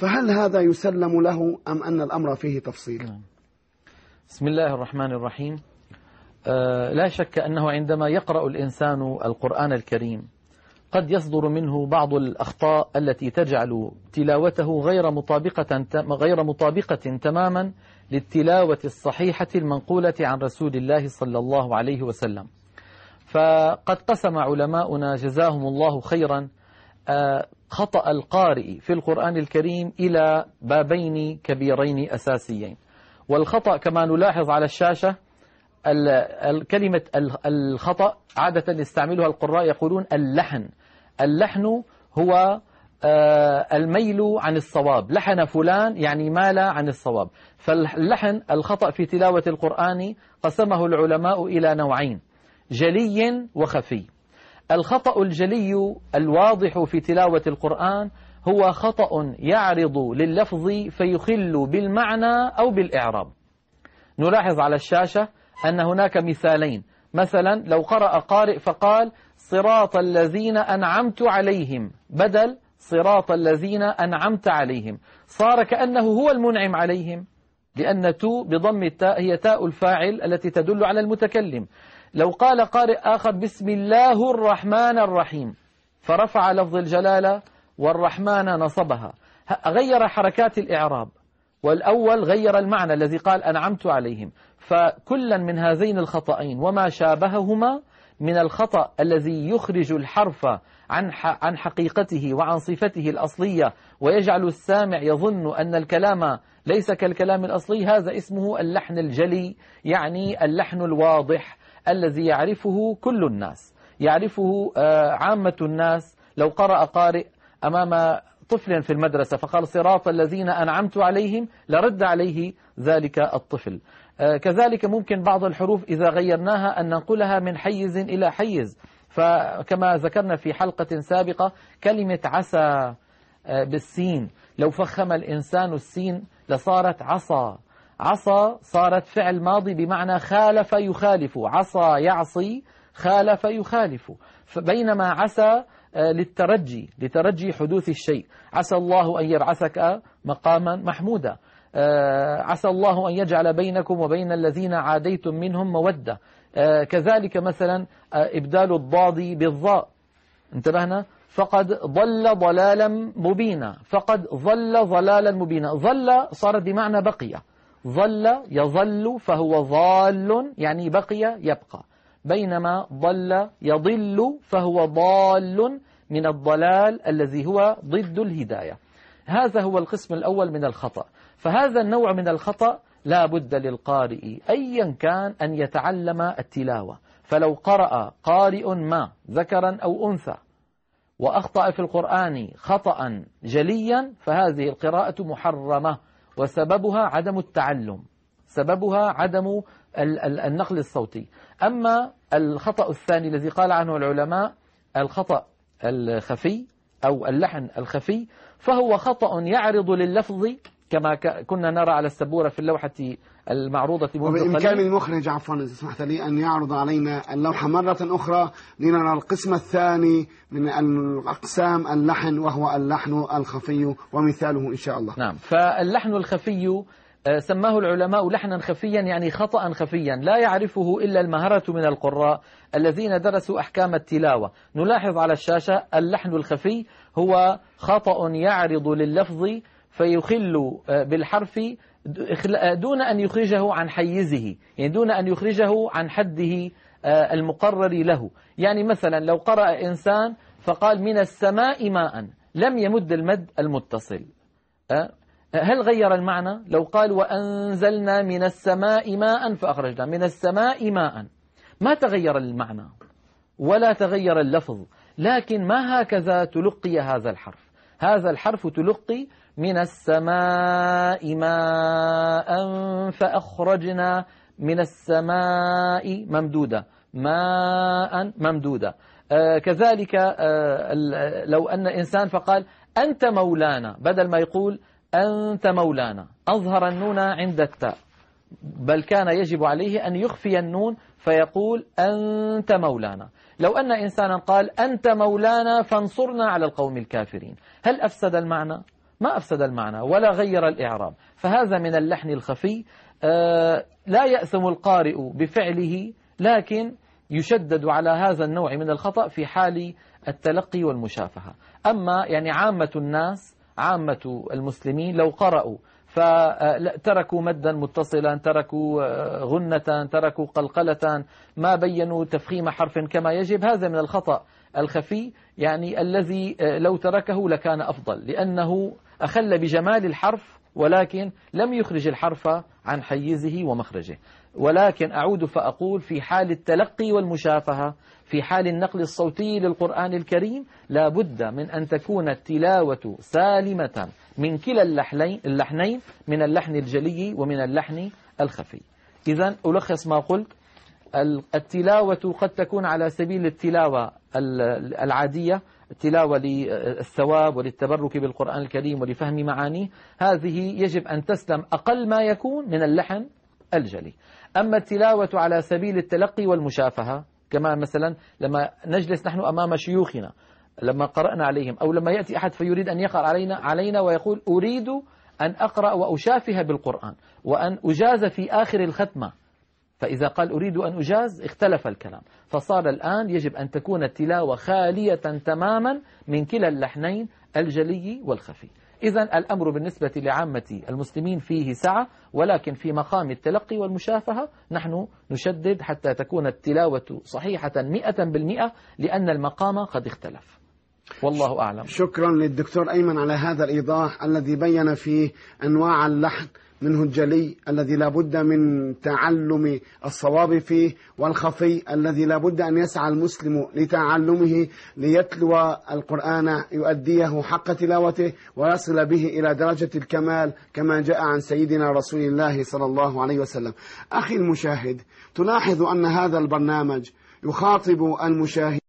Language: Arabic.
فهل هذا يسلم له أم أن الأمر فيه تفصيل؟ بسم الله الرحمن الرحيم. لا شك أنه عندما يقرأ الإنسان القرآن الكريم قد يصدر منه بعض الأخطاء التي تجعل تلاوته غير مطابقة تماما للتلاوة الصحيحة المنقولة عن رسول الله صلى الله عليه وسلم. فقد قسم علماؤنا جزاهم الله خيرا خطأ القارئ في القرآن الكريم إلى بابين كبيرين أساسيين. والخطأ كما نلاحظ على الشاشة، كلمة الخطأ عادة يستعملها القراء يقولون اللحن. اللحن هو الميل عن الصواب، لحن فلان يعني مال عن الصواب. فاللحن الخطأ في تلاوة القرآن قسمه العلماء إلى نوعين: جلي وخفي. الخطأ الجلي الواضح في تلاوة القرآن هو خطأ يعرض لللفظ فيخل بالمعنى أو بالإعراب. نلاحظ على الشاشة أن هناك مثالين. مثلا لو قرأ قارئ فقال صراط الذين أنعمت عليهم بدل صراط الذين أنعمت عليهم، صار كأنه هو المنعم عليهم، لأن تو بضم التاء هي تاء الفاعل التي تدل على المتكلم. لو قال قارئ آخر بسم الله الرحمن الرحيم فرفع لفظ الجلالة والرحمن نصبها، غير حركات الإعراب، والأول غير المعنى الذي قال أنعمت عليهم. فكلا من هذين الخطأين وما شابههما من الخطأ الذي يخرج الحرف عن حقيقته وعن صفته الأصلية ويجعل السامع يظن أن الكلام ليس كالكلام الأصلي، هذا اسمه اللحن الجلي، يعني اللحن الواضح الذي يعرفه كل الناس، يعرفه عامة الناس. لو قرأ قارئ أمام طفل في المدرسة فقال صراط الذين أنعمت عليهم لرد عليه ذلك الطفل. كذلك ممكن بعض الحروف إذا غيرناها أن ننقلها من حيز إلى حيز. فكما ذكرنا في حلقة سابقة كلمة عسى بالسين، لو فخم الإنسان السين لصارت عصى. عصى صارت فعل ماضي بمعنى خالف يخالف، عصى يعصي خالف يخالف. بينما عسى لترجي حدوث الشيء. عسى الله أن يبعثك مقاما محمودا، عسى الله أن يجعل بينكم وبين الذين عاديتم منهم مودة. كذلك مثلا إبدال الضاد بالضاء، انتبهنا، فقد ضل ضلالا مبينا، فقد ظل ضلالا مبينا. ظل صارت بمعنى بقي، ظل يظل فهو ضال يعني بقي يبقى، بينما ضل يضل فهو ضال من الضلال الذي هو ضد الهداية. هذا هو القسم الأول من الخطأ. فهذا النوع من الخطأ لا بد للقارئ أيا كان أن يتعلم التلاوة. فلو قرأ قارئ ما ذكرا أو أنثى وأخطأ في القرآن خطأ جليا فهذه القراءة محرمة، وسببها عدم التعلم، سببها عدم النقل الصوتي. أما الخطأ الثاني الذي قال عنه العلماء الخطأ الخفي أو اللحن الخفي، فهو خطأ يعرض لللفظ كما كنا نرى على السبورة في اللوحة المعروضة منذ قليل. وبإمكان المخرج عفوا إذا سمحت لي أن يعرض علينا اللوحة مرة أخرى لنرى القسم الثاني من الأقسام اللحن، وهو اللحن الخفي ومثاله إن شاء الله. نعم، فاللحن الخفي سماه العلماء لحنا خفيا، يعني خطأ خفيا لا يعرفه إلا المهرة من القراء الذين درسوا أحكام التلاوة. نلاحظ على الشاشة اللحن الخفي هو خطأ يعرض لللفظ فيخل بالحرف دون أن يخرجه عن حيزه، يعني دون أن يخرجه عن حده المقرر له. يعني مثلا لو قرأ إنسان فقال من السماء ماء لم يمد المد المتصل، هل غير المعنى؟ لو قال وأنزلنا من السماء ماء فأخرجنا من السماء ماء، ما تغير المعنى ولا تغير اللفظ، لكن ما هكذا تلقي هذا الحرف. هذا الحرف تلقي من السماء ماء فأخرجنا من السماء ممدودة، ماء ممدودة. كذلك لو أن إنسان فقال أنت مولانا بدل ما يقول أنت مولانا أظهر النون عند التاء، بل كان يجب عليه أن يخفي النون فيقول أنت مولانا. لو أن إنسانا قال أنت مولانا فانصرنا على القوم الكافرين، هل أفسد المعنى؟ ما أفسد المعنى ولا غير الإعراب، فهذا من اللحن الخفي. لا يأثم القارئ بفعله، لكن يشدد على هذا النوع من الخطأ في حال التلقي والمشافهة. أما يعني عامة الناس، عامة المسلمين لو قرأوا فتركوا مدا متصلا، تركوا غنة، تركوا قلقلة، ما بينوا تفخيم حرف كما يجب، هذا من الخطأ الخفي يعني الذي لو تركه لكان أفضل، لأنه أخل بجمال الحرف ولكن لم يخرج الحرف عن حيزه ومخرجه. ولكن أعود فأقول في حال التلقي والمشافهة، في حال النقل الصوتي للقرآن الكريم، لا بد من أن تكون التلاوة سالمة من كلا اللحنين، من اللحن الجلي ومن اللحن الخفي. إذن ألخص ما قلت: التلاوة قد تكون على سبيل التلاوة العادية، التلاوة للثواب وللتبرك بالقرآن الكريم ولفهم معانيه، هذه يجب أن تسلم أقل ما يكون من اللحن الجلي. أما التلاوة على سبيل التلقي والمشافهة، كما مثلا لما نجلس نحن أمام شيوخنا لما قرأنا عليهم، أو لما يأتي أحد فيريد أن يقرأ علينا ويقول أريد أن أقرأ وأشافه بالقرآن وأن أجاز في آخر الختمة، فإذا قال أريد أن أجاز اختلف الكلام، فصار الآن يجب أن تكون التلاوة خالية تماما من كلا اللحنين الجلي والخفي. إذن الأمر بالنسبة لعامة المسلمين فيه سعة، ولكن في مقام التلقي والمشافهة نحن نشدد حتى تكون التلاوة صحيحة 100%، لأن المقام قد اختلف. والله أعلم. شكرا للدكتور أيمن على هذا الإيضاح الذي بين فيه أنواع اللحن، منه الجلي الذي لا بد من تعلم الصواب فيه، والخفي الذي لا بد أن يسعى المسلم لتعلمه ليتلو القرآن يؤديه حق تلاوته ويصل به إلى درجة الكمال كما جاء عن سيدنا رسول الله صلى الله عليه وسلم. أخي المشاهد، تلاحظ أن هذا البرنامج يخاطب المشاهد